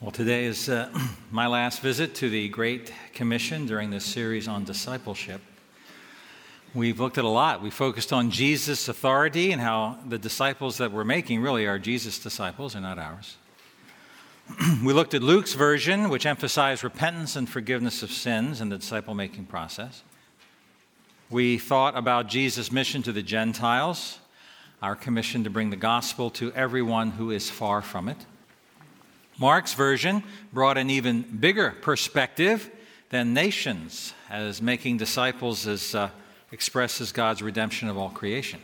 Well, today is my last visit to the Great Commission during this series on discipleship. We've looked at a lot. We focused on Jesus' authority and how the disciples that we're making really are Jesus' disciples and not ours. We looked at Luke's version, which emphasized repentance and forgiveness of sins in the disciple-making process. We thought about Jesus' mission to the Gentiles, our commission to bring the gospel to everyone who is far from it. Mark's version brought an even bigger perspective than nations, as making disciples expresses God's redemption of all creation.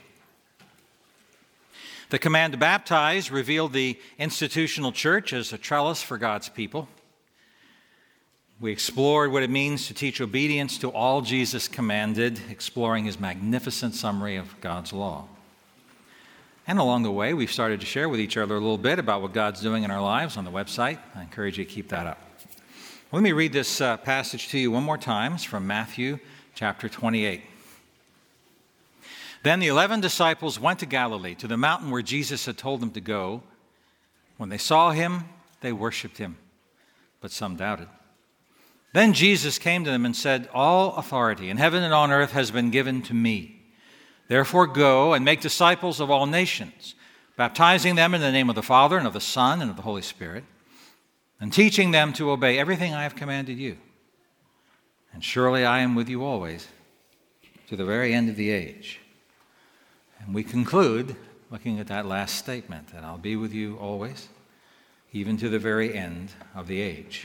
The command to baptize revealed the institutional church as a trellis for God's people. We explored what it means to teach obedience to all Jesus commanded, exploring his magnificent summary of God's law. And along the way, we've started to share with each other a little bit about what God's doing in our lives on the website. I encourage you to keep that up. Let me read this passage to you one more time. It's from Matthew chapter 28. Then the 11 disciples went to Galilee, to the mountain where Jesus had told them to go. When they saw him, they worshipped him, but some doubted. Then Jesus came to them and said, "All authority in heaven and on earth has been given to me. Therefore go and make disciples of all nations, baptizing them in the name of the Father and of the Son and of the Holy Spirit, and teaching them to obey everything I have commanded you. And surely I am with you always, to the very end of the age." And we conclude looking at that last statement, that I'll be with you always, even to the very end of the age.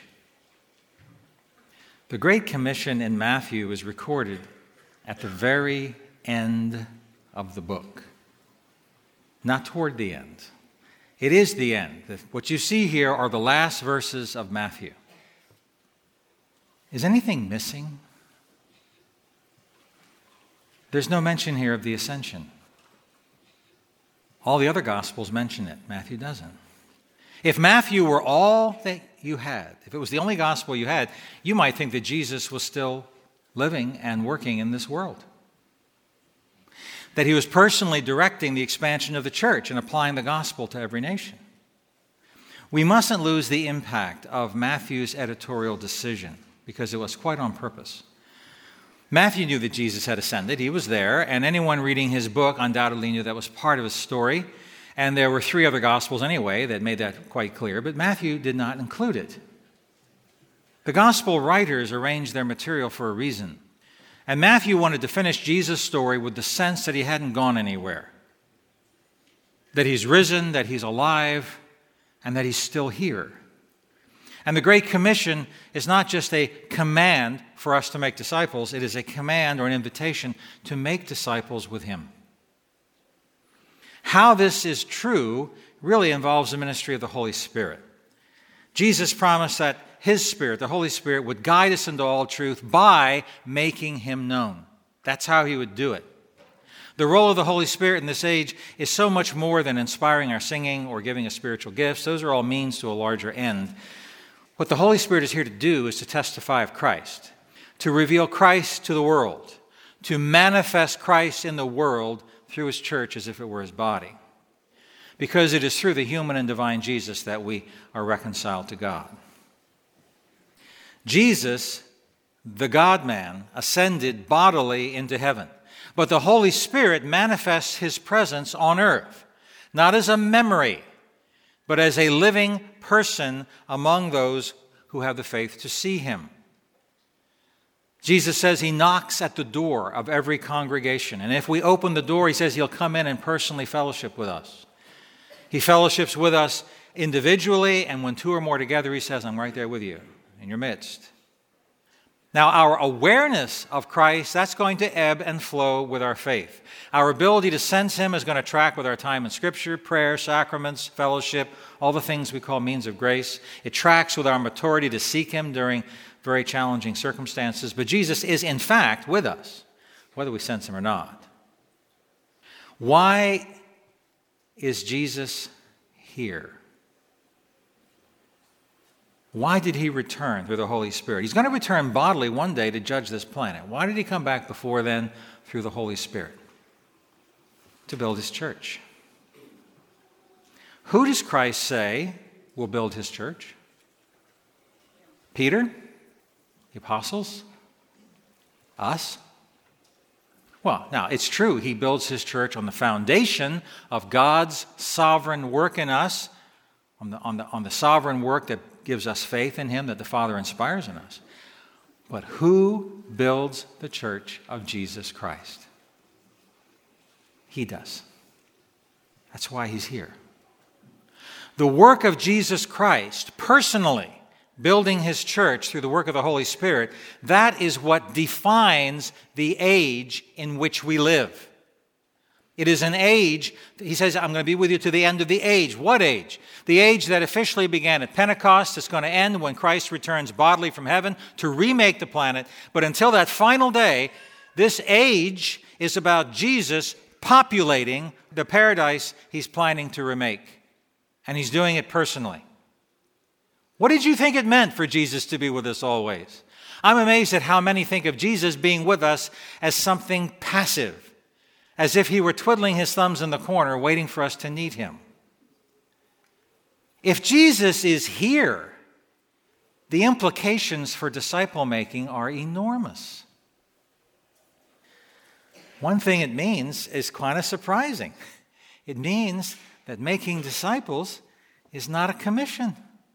The Great Commission in Matthew is recorded at the very end of the book, not toward the end. It is the end. What you see here are the last verses of Matthew. Is anything missing? There's no mention here of the ascension. All the other Gospels mention it. Matthew doesn't. If Matthew were all that you had, if it was the only Gospel you had, you might think that Jesus was still living and working in this world, that he was personally directing the expansion of the church and applying the gospel to every nation. We mustn't lose the impact of Matthew's editorial decision, because it was quite on purpose. Matthew knew that Jesus had ascended. He was there, and anyone reading his book undoubtedly knew that was part of his story. And there were 3 other Gospels anyway that made that quite clear, but Matthew did not include it. The Gospel writers arranged their material for a reason. And Matthew wanted to finish Jesus' story with the sense that he hadn't gone anywhere, that he's risen, that he's alive, and that he's still here. And the Great Commission is not just a command for us to make disciples, it is a command or an invitation to make disciples with him. How this is true really involves the ministry of the Holy Spirit. Jesus promised that his Spirit, the Holy Spirit, would guide us into all truth by making him known. That's how he would do it. The role of the Holy Spirit in this age is so much more than inspiring our singing or giving us spiritual gifts. Those are all means to a larger end. What the Holy Spirit is here to do is to testify of Christ, to reveal Christ to the world, to manifest Christ in the world through his church as if it were his body. Because it is through the human and divine Jesus that we are reconciled to God. Jesus, the God-man, ascended bodily into heaven. But the Holy Spirit manifests his presence on earth, not as a memory, but as a living person among those who have the faith to see him. Jesus says he knocks at the door of every congregation. And if we open the door, he says he'll come in and personally fellowship with us. He fellowships with us individually, and when 2 or more together, he says, I'm right there with you, in your midst. Now, our awareness of Christ, that's going to ebb and flow with our faith. Our ability to sense him is going to track with our time in Scripture, prayer, sacraments, fellowship, all the things we call means of grace. It tracks with our maturity to seek him during very challenging circumstances. But Jesus is, in fact, with us, whether we sense him or not. Why is Jesus here? Why did he return through the Holy Spirit? He's going to return bodily one day to judge this planet. Why did he come back before then through the Holy Spirit? To build his church. Who does Christ say will build his church? Peter? The apostles? Us? Well, now, it's true he builds his church on the foundation of God's sovereign work in us, on the sovereign work that gives us faith in him, that the Father inspires in us. But who builds the church of Jesus Christ? He does. That's why he's here. The work of Jesus Christ, personally, building his church through the work of the Holy Spirit, that is what defines the age in which we live. It is an age, he says, I'm going to be with you to the end of the age. What age? The age that officially began at Pentecost. It's going to end when Christ returns bodily from heaven to remake the planet. But until that final day, this age is about Jesus populating the paradise he's planning to remake. And he's doing it personally. What did you think it meant for Jesus to be with us always? I'm amazed at how many think of Jesus being with us as something passive, as if he were twiddling his thumbs in the corner waiting for us to need him. If Jesus is here, the implications for disciple making are enormous. One thing it means is kind of surprising. It means that making disciples is not a commission.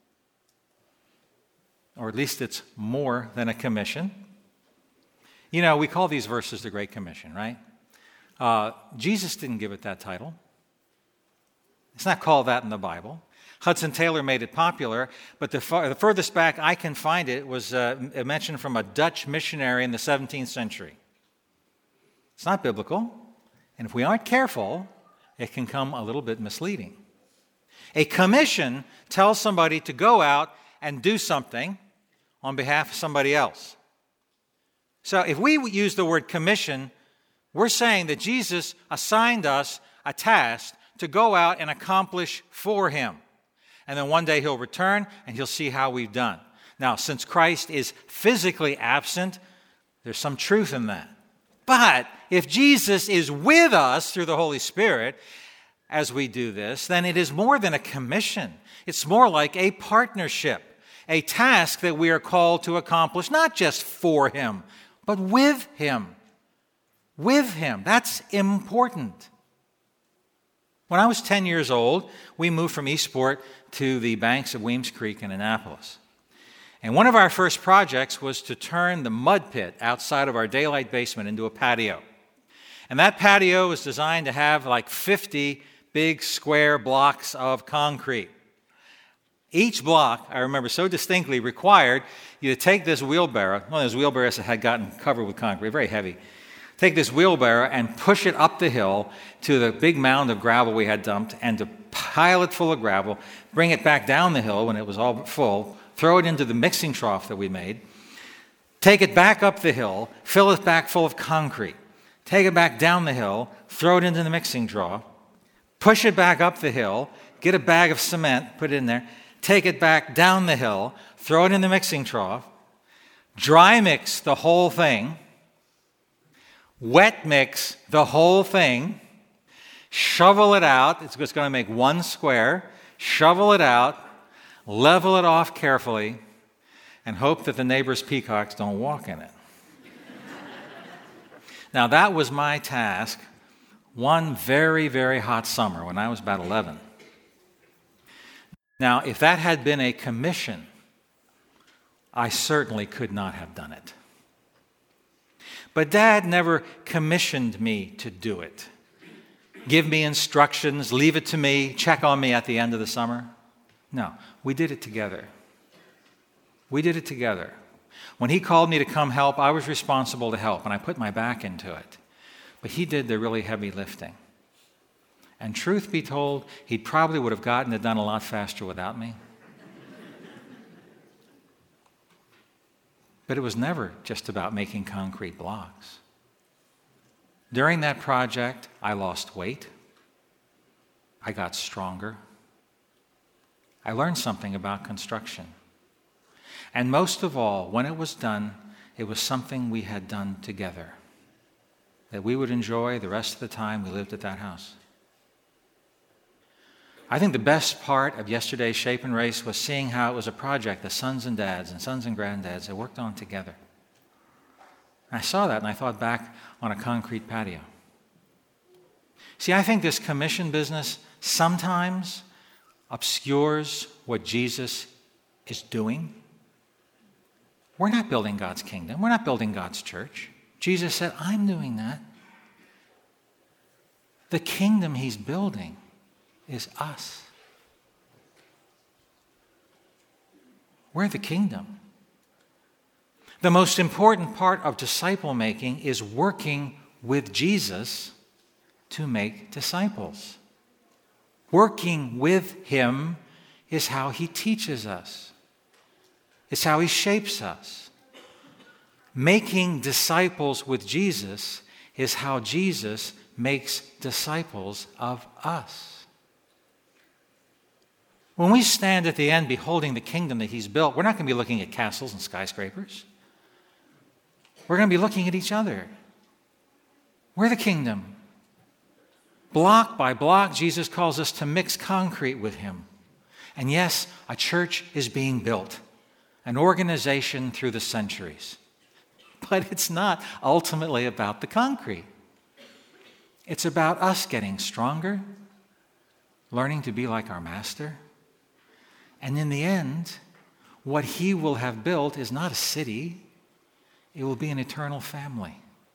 Or at least it's more than a commission. You know, we call these verses the Great Commission, right? Jesus didn't give it that title. It's not called that in the Bible. Hudson Taylor made it popular, but the furthest back I can find it was a mention from a Dutch missionary in the 17th century. It's not biblical, and if we aren't careful, it can come a little bit misleading. A commission tells somebody to go out and do something on behalf of somebody else. So if we use the word commission, we're saying that Jesus assigned us a task to go out and accomplish for him. And then one day he'll return and he'll see how we've done. Now, since Christ is physically absent, there's some truth in that. But if Jesus is with us through the Holy Spirit as we do this, then it is more than a commission. It's more like a partnership, a task that we are called to accomplish, not just for him, but with him. With him. That's important. When I was 10 years old, we moved from Eastport to the banks of Weems Creek in Annapolis. And one of our first projects was to turn the mud pit outside of our daylight basement into a patio. And that patio was designed to have like 50 big square blocks of concrete. Each block, I remember so distinctly, required you to take this wheelbarrow, one of those wheelbarrows that had gotten covered with concrete, very heavy. Take this wheelbarrow and push it up the hill to the big mound of gravel we had dumped, and to pile it full of gravel, bring it back down the hill when it was all full, throw it into the mixing trough that we made, take it back up the hill, fill it back full of concrete, take it back down the hill, throw it into the mixing trough, push it back up the hill, get a bag of cement, put it in there, take it back down the hill, throw it in the mixing trough, dry mix the whole thing, wet mix the whole thing, shovel it out. It's just going to make one square. Shovel it out, level it off carefully, and hope that the neighbor's peacocks don't walk in it. Now, that was my task one very, very hot summer when I was about 11. Now, if that had been a commission, I certainly could not have done it. But Dad never commissioned me to do it. Give me instructions, leave it to me, check on me at the end of the summer. No, we did it together. We did it together. When he called me to come help, I was responsible to help, and I put my back into it. But he did the really heavy lifting. And truth be told, he probably would have gotten it done a lot faster without me. But it was never just about making concrete blocks. During that project, I lost weight. I got stronger. I learned something about construction. And most of all, when it was done, it was something we had done together, that we would enjoy the rest of the time we lived at that house. I think the best part of yesterday's Shape and Race was seeing how it was a project the sons and dads and sons and granddads had worked on together. And I saw that and I thought back on a concrete patio. See, I think this commission business sometimes obscures what Jesus is doing. We're not building God's kingdom. We're not building God's church. Jesus said, I'm doing that. The kingdom he's building is us. We're the kingdom. The most important part of disciple making is working with Jesus to make disciples. Working with him is how he teaches us. It's how he shapes us. Making disciples with Jesus is how Jesus makes disciples of us. When we stand at the end beholding the kingdom that he's built, we're not going to be looking at castles and skyscrapers. We're going to be looking at each other. We're the kingdom. Block by block, Jesus calls us to mix concrete with him. And yes, a church is being built, an organization through the centuries. But it's not ultimately about the concrete. It's about us getting stronger, learning to be like our master. And in the end, what he will have built is not a city, it will be an eternal family.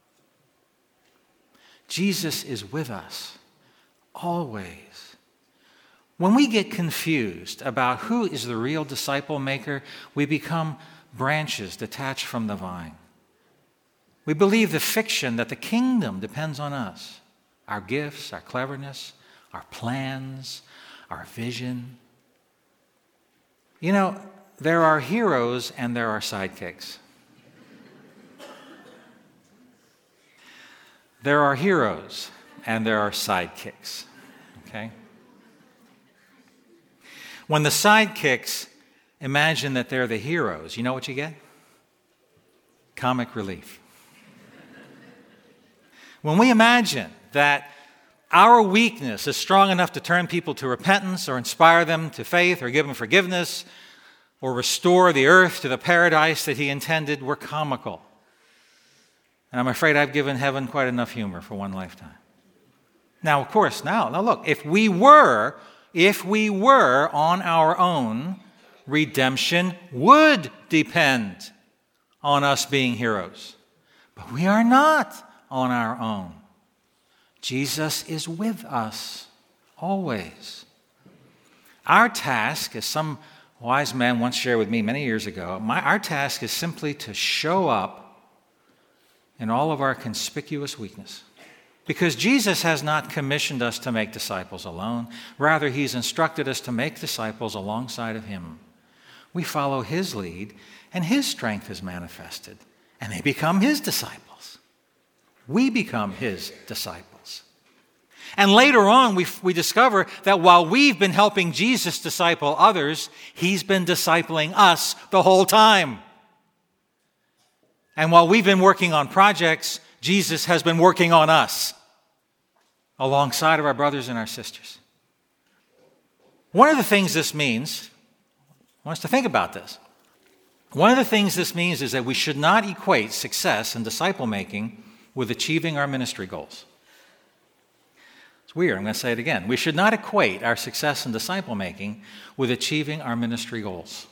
Jesus is with us always. When we get confused about who is the real disciple maker, we become branches detached from the vine. We believe the fiction that the kingdom depends on us, our gifts, our cleverness, our plans, our vision. You know, there are heroes and there are sidekicks. There are heroes and there are sidekicks, okay? When the sidekicks imagine that they're the heroes, you know what you get? Comic relief. When we imagine that our weakness is strong enough to turn people to repentance or inspire them to faith or give them forgiveness or restore the earth to the paradise that he intended, we're comical. And I'm afraid I've given heaven quite enough humor for one lifetime. Now, of course, now look, if we were on our own, redemption would depend on us being heroes. But we are not on our own. Jesus is with us always. Our task, as some wise man once shared with me many years ago, our task is simply to show up in all of our conspicuous weakness. Because Jesus has not commissioned us to make disciples alone. Rather, he's instructed us to make disciples alongside of him. We follow his lead, and his strength is manifested, and they become his disciples. We become his disciples. And later on, we discover that while we've been helping Jesus disciple others, he's been discipling us the whole time. And while we've been working on projects, Jesus has been working on us alongside of our brothers and our sisters. One of the things this means, I want us to think about this. One of the things this means is that we should not equate success in disciple making with achieving our ministry goals. It's weird, I'm going to say it again. We should not equate our success in disciple making with achieving our ministry goals.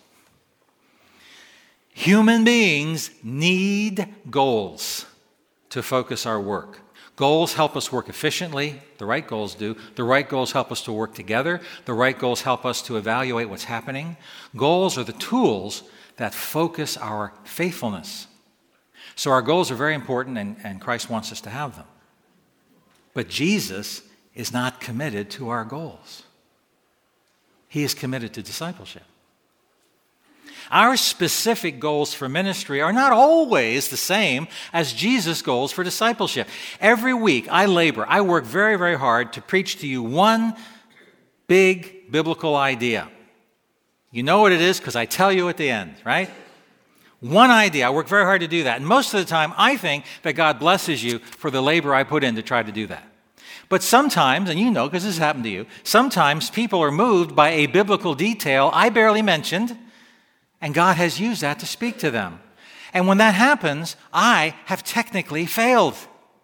Human beings need goals to focus our work. Goals help us work efficiently. The right goals do. The right goals help us to work together. The right goals help us to evaluate what's happening. Goals are the tools that focus our faithfulness. So our goals are very important, and Christ wants us to have them. But Jesus is not committed to our goals. He is committed to discipleship. Our specific goals for ministry are not always the same as Jesus' goals for discipleship. Every week I work very, very hard to preach to you one big biblical idea. You know what it is because I tell you at the end, right? One idea. I work very hard to do that. And most of the time I think that God blesses you for the labor I put in to try to do that. But sometimes, and you know because this has happened to you, sometimes people are moved by a biblical detail I barely mentioned, and God has used that to speak to them. And when that happens, I have technically failed.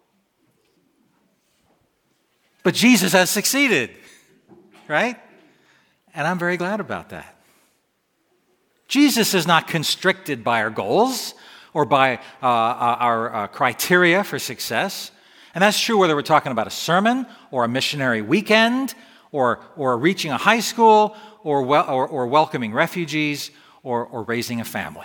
But Jesus has succeeded, right? And I'm very glad about that. Jesus is not constricted by our goals or by our criteria for success. And that's true whether we're talking about a sermon or a missionary weekend or reaching a high school or welcoming refugees or raising a family.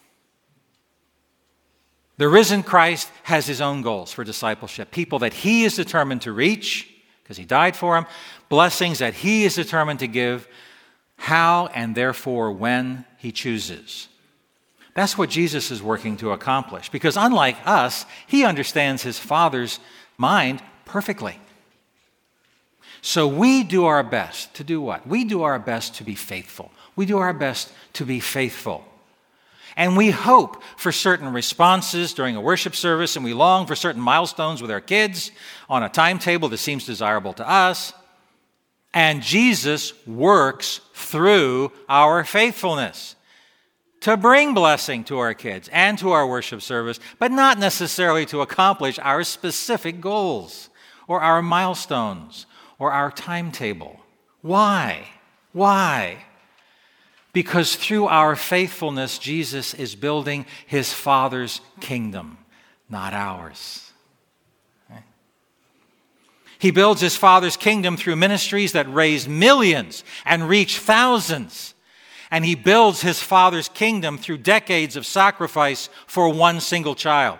The risen Christ has his own goals for discipleship, people that he is determined to reach because he died for them, blessings that he is determined to give, how and therefore when he chooses. That's what Jesus is working to accomplish, because unlike us, he understands his Father's mind perfectly. So we do our best to do what? We do our best to be faithful. We do our best to be faithful. And we hope for certain responses during a worship service, and we long for certain milestones with our kids on a timetable that seems desirable to us. And Jesus works through our faithfulness to bring blessing to our kids and to our worship service, but not necessarily to accomplish our specific goals or our milestones or our timetable. Why? Why? Because through our faithfulness, Jesus is building his Father's kingdom, not ours. Okay? He builds his Father's kingdom through ministries that raise millions and reach thousands. And he builds his Father's kingdom through decades of sacrifice for one single child.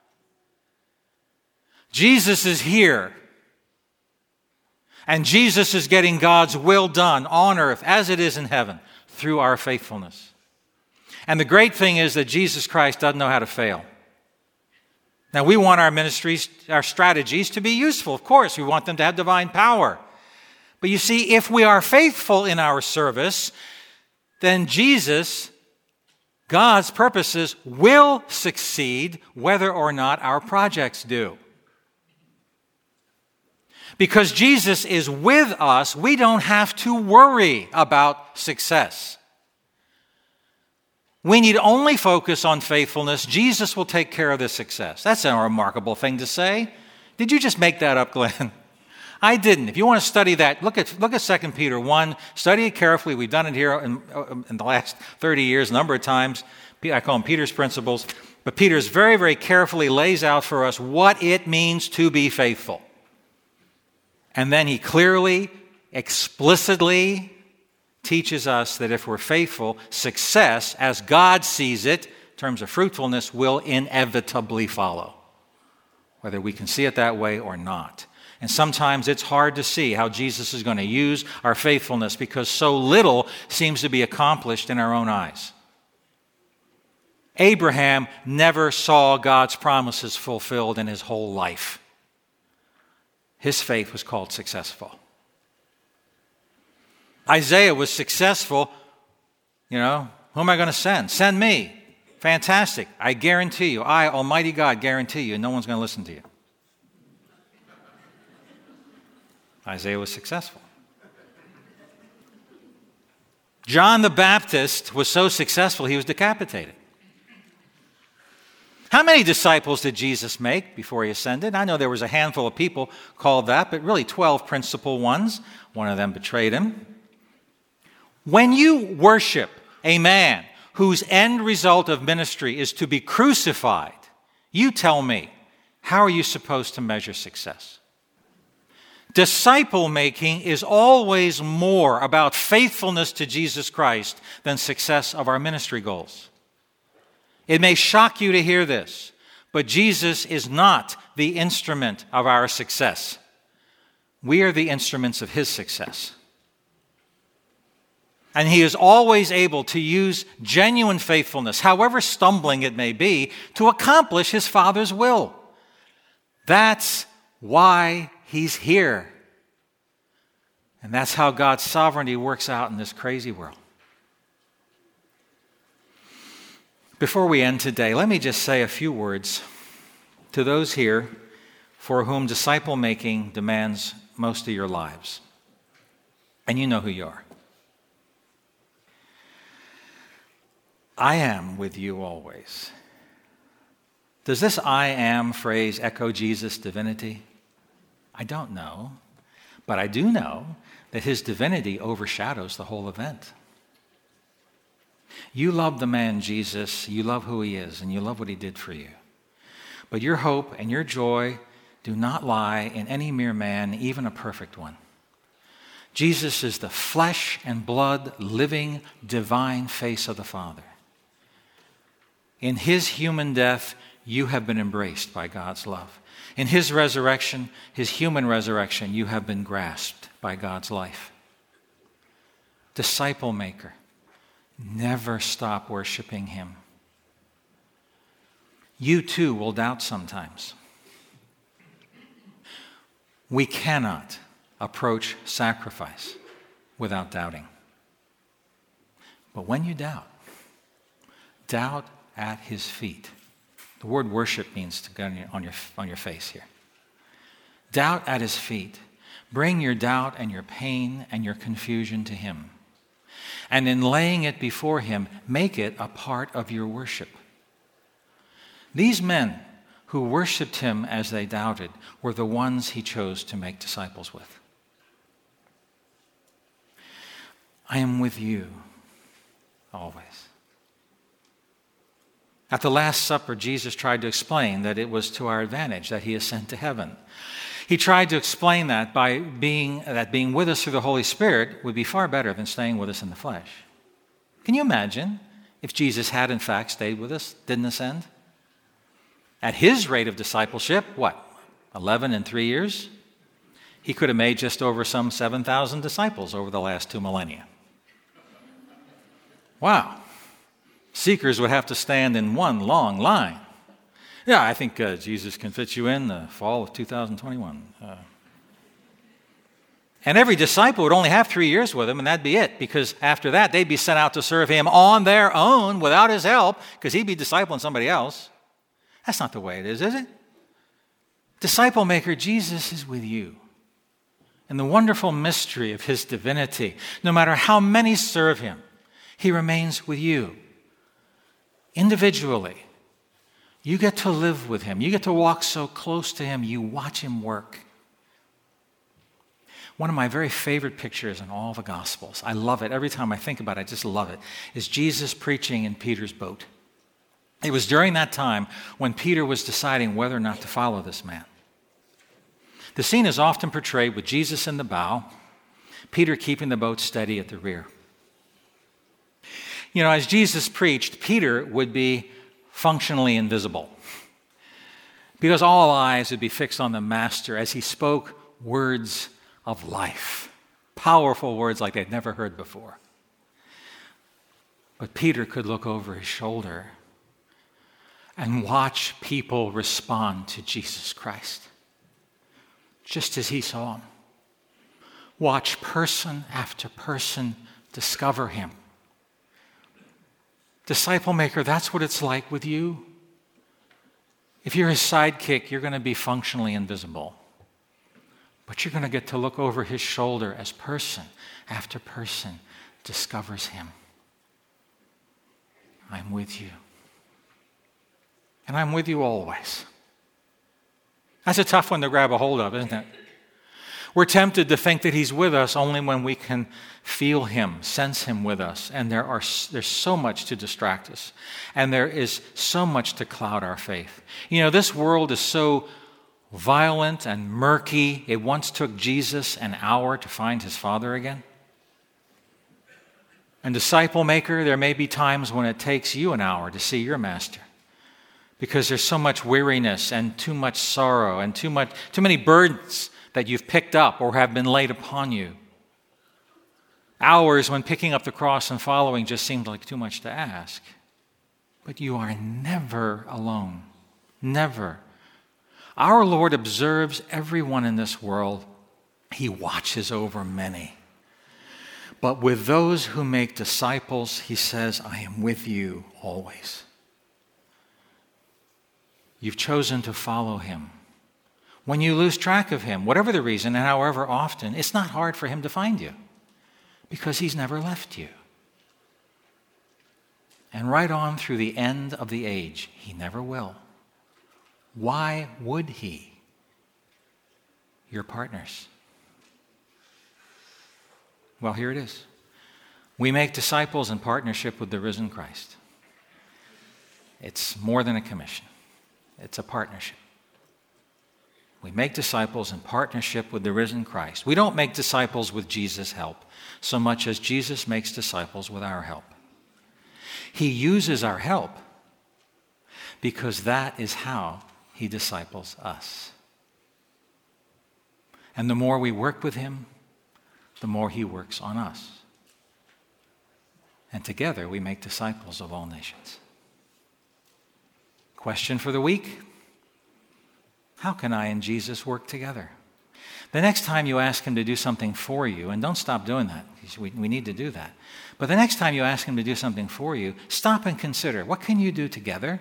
Jesus is here. And Jesus is getting God's will done on earth as it is in heaven through our faithfulness. And the great thing is that Jesus Christ doesn't know how to fail. Now, we want our ministries, our strategies to be useful. Of course, we want them to have divine power. But you see, if we are faithful in our service, then Jesus, God's purposes, will succeed whether or not our projects do. Because Jesus is with us, we don't have to worry about success. We need only focus on faithfulness. Jesus will take care of the success. That's a remarkable thing to say. Did you just make that up, Glenn? I didn't. If you want to study that, look at 2 Peter 1. Study it carefully. We've done it here in the last 30 years, a number of times. I call them Peter's principles. But Peter's very, very carefully lays out for us what it means to be faithful. And then he clearly, explicitly teaches us that if we're faithful, success, as God sees it, in terms of fruitfulness, will inevitably follow, whether we can see it that way or not. And sometimes it's hard to see how Jesus is going to use our faithfulness because so little seems to be accomplished in our own eyes. Abraham never saw God's promises fulfilled in his whole life. His faith was called successful. Isaiah was successful. Who am I going to send? Send me. Fantastic. I guarantee you, I, Almighty God, guarantee you, no one's going to listen to you. Isaiah was successful. John the Baptist was so successful, he was decapitated. How many disciples did Jesus make before he ascended? I know there was a handful of people called that, but really 12 principal ones. One of them betrayed him. When you worship a man whose end result of ministry is to be crucified, you tell me, how are you supposed to measure success? Disciple making is always more about faithfulness to Jesus Christ than success of our ministry goals. It may shock you to hear this, but Jesus is not the instrument of our success. We are the instruments of his success. And he is always able to use genuine faithfulness, however stumbling it may be, to accomplish his Father's will. That's why he's here. And that's how God's sovereignty works out in this crazy world. Before we end today, let me just say a few words to those here for whom disciple making demands most of your lives. And you know who you are. I am with you always. Does this I am phrase echo Jesus' divinity? I don't know, but I do know that his divinity overshadows the whole event. You love the man Jesus, you love who he is, and you love what he did for you. But your hope and your joy do not lie in any mere man, even a perfect one. Jesus is the flesh and blood, living, divine face of the Father. In his human death, you have been embraced by God's love. In his resurrection, his human resurrection, you have been grasped by God's life. Disciple maker, never stop worshiping him. You too will doubt sometimes. We cannot approach sacrifice without doubting. But when you doubt at his feet. The word worship means to go on your face here. Doubt at his feet. Bring your doubt and your pain and your confusion to him. And in laying it before him, make it a part of your worship. These men who worshiped him as they doubted were the ones he chose to make disciples with. I am with you always. At the Last Supper, Jesus tried to explain that it was to our advantage that he ascended to heaven. He tried to explain that by being with us through the Holy Spirit would be far better than staying with us in the flesh. Can you imagine if Jesus had in fact stayed with us, didn't ascend? At his rate of discipleship, 11 in 3 years? He could have made just over some 7,000 disciples over the last 2 millennia. Wow. Seekers would have to stand in one long line. Yeah, I think Jesus can fit you in the fall of 2021. And every disciple would only have 3 years with him, and that'd be it, because after that, they'd be sent out to serve him on their own without his help, because he'd be discipling somebody else. That's not the way it is it? Disciple maker, Jesus is with you. And the wonderful mystery of his divinity, no matter how many serve him, he remains with you. Individually, you get to live with him. You get to walk so close to him, you watch him work. One of my very favorite pictures in all the Gospels, I love it. Every time I think about it, I just love it, is Jesus preaching in Peter's boat. It was during that time when Peter was deciding whether or not to follow this man. The scene is often portrayed with Jesus in the bow, Peter keeping the boat steady at the rear. You know, as Jesus preached, Peter would be functionally invisible because all eyes would be fixed on the Master as he spoke words of life, powerful words like they'd never heard before. But Peter could look over his shoulder and watch people respond to Jesus Christ, just as he saw him. Watch person after person discover him. Disciple maker, that's what it's like with you. If you're his sidekick, you're going to be functionally invisible. But you're going to get to look over his shoulder as person after person discovers him. I'm with you. And I'm with you always. That's a tough one to grab a hold of, isn't it? We're tempted to think that he's with us only when we can feel him, sense him with us. And there's so much to distract us. And there is so much to cloud our faith. You know, this world is so violent and murky. It once took Jesus an hour to find his Father again. And disciple maker, there may be times when it takes you an hour to see your Master. Because there's so much weariness and too much sorrow and too many burdens that you've picked up or have been laid upon you. Hours when picking up the cross and following just seemed like too much to ask. But you are never alone. Never. Our Lord observes everyone in this world. He watches over many. But with those who make disciples, he says, I am with you always. You've chosen to follow him. When you lose track of him, whatever the reason and however often, it's not hard for him to find you because he's never left you. And right on through the end of the age, he never will. Why would he? You're partners. Well, here it is. We make disciples in partnership with the risen Christ. It's more than a commission. It's a partnership. We make disciples in partnership with the risen Christ. We don't make disciples with Jesus' help so much as Jesus makes disciples with our help. He uses our help because that is how he disciples us. And the more we work with him, the more he works on us. And together we make disciples of all nations. Question for the week: how can I and Jesus work together? The next time you ask him to do something for you, and don't stop doing that, we need to do that. But the next time you ask him to do something for you, stop and consider, what can you do together?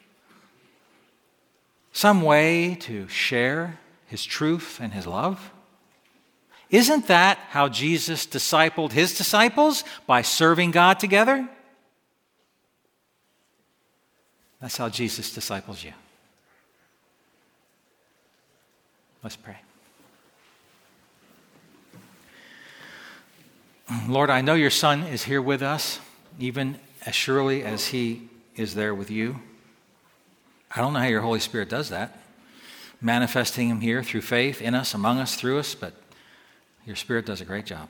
Some way to share his truth and his love? Isn't that how Jesus discipled his disciples? By serving God together? That's how Jesus disciples you. Let's pray. Lord, I know your Son is here with us, even as surely as he is there with you. I don't know how your Holy Spirit does that, manifesting him here through faith in us, among us, through us, but your Spirit does a great job.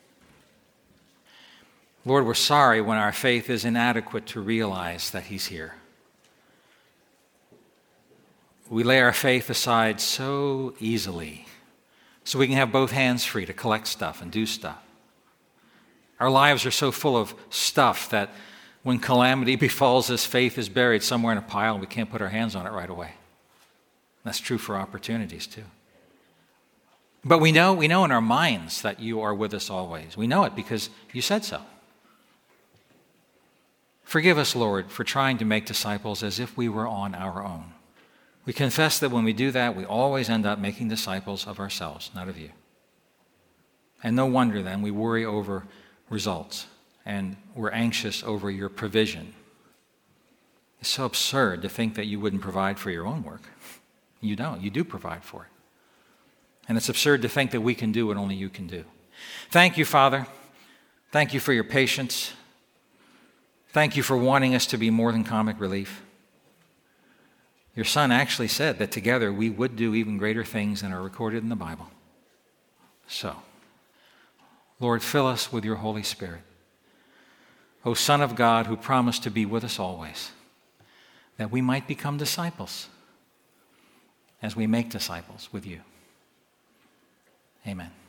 Lord, we're sorry when our faith is inadequate to realize that he's here. We lay our faith aside so easily so we can have both hands free to collect stuff and do stuff. Our lives are so full of stuff that when calamity befalls us, faith is buried somewhere in a pile and we can't put our hands on it right away. That's true for opportunities too. But we know in our minds that you are with us always. We know it because you said so. Forgive us, Lord, for trying to make disciples as if we were on our own. We confess that when we do that, we always end up making disciples of ourselves, not of you. And no wonder then we worry over results and we're anxious over your provision. It's so absurd to think that you wouldn't provide for your own work. You don't. You do provide for it. And it's absurd to think that we can do what only you can do. Thank you, Father. Thank you for your patience. Thank you for wanting us to be more than comic relief. Your Son actually said that together we would do even greater things than are recorded in the Bible. So, Lord, fill us with your Holy Spirit. O Son of God, who promised to be with us always, that we might become disciples as we make disciples with you. Amen.